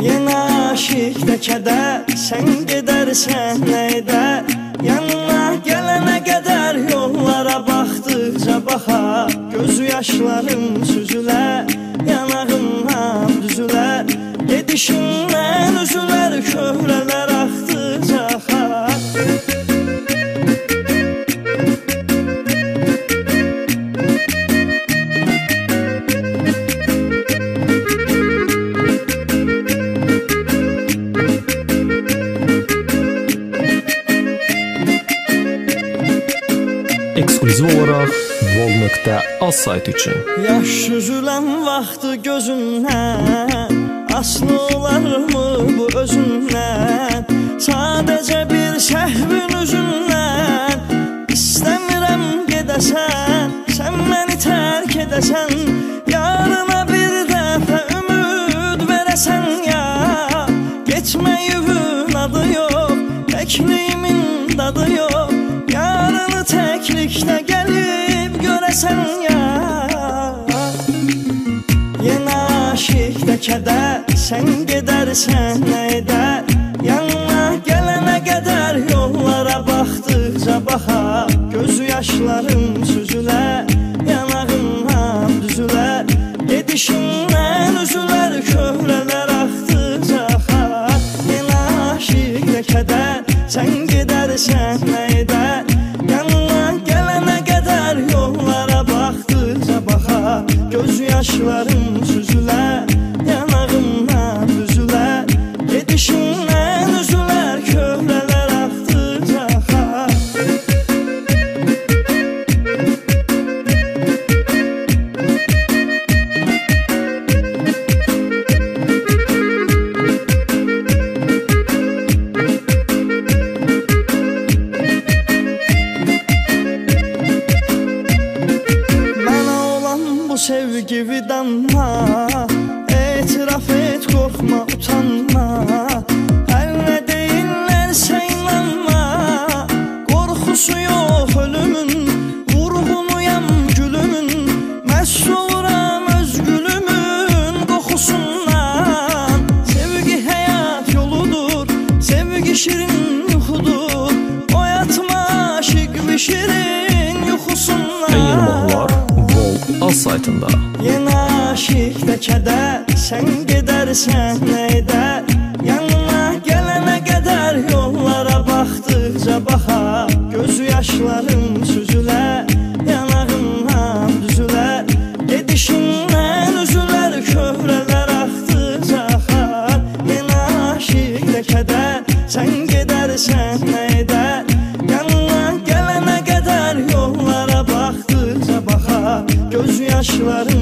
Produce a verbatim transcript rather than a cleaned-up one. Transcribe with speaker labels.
Speaker 1: Yenə aşiqdə kədər, sən gedərsən nə edər? Yanına gələnə qədər yollara baxdıqca baxar, gözü yaşlarım süzülər, yanağımdan düzülər, gedişindən üzülər, köhrələr axdıqca axar.
Speaker 2: Eksklüziv olaraq vol nöqtə az sayt üçün.
Speaker 1: Yaş süzülən vaxtı gözündən, aslı olarmı bu özündən? Sadəcə bir səhvin üzündən, istəmirəm gedəsən, sən məni tərk edəsən, yarına bir dəfə ümid verəsən ya. Getməyivin adı yox, təkliyimin dadı yox, yarını təklikdə gəlib görəsən ya. Yenə aşiqdə kədər, sən gedərsən nə edər? Yanına gələnə qədər yollara baxdıqca baxar, gözü yaşlarım süzülər, yanağımdan düzülər, gedişindən üzülər, köhrələr axdıqca axar. Yenə aşiqdə kədər, sən gedərsən nə edər? Yanına gələnə qədər yollara baxdıqca baxar, gözü yaşlarım süzülər, yanağımdan düzülər, gedişindən üzülər, köhrələr axdıqca axar. Bu sevgi vidanma, etiraf et, qorxma, utanma, hər nə deyirlərsə inanma, qorxusu yox ölümün, vurğunuyam gülümün, məst oluram öz gülümün qoxusundan. Sevgi həyat yoludur, sevgi şirin yuxudur, oyatma aşiq bir şirin yuxusundan.
Speaker 2: Əgər mahnılar az saytında.
Speaker 1: Yenə aşiqdə kədər, sən gedərsən nə edər? Yanına gələnə qədər yollara baxdıqca baxar, gözü yaşlarım süzülər, yanağımdan düzülər, gedişindən üzülər, köhrələr axdıqca axar. Yenə aşiqdə kədər, sən gedərsən nə edər? Yanına gələnə qədər yollara baxdıqca baxar, gözü yaşlarım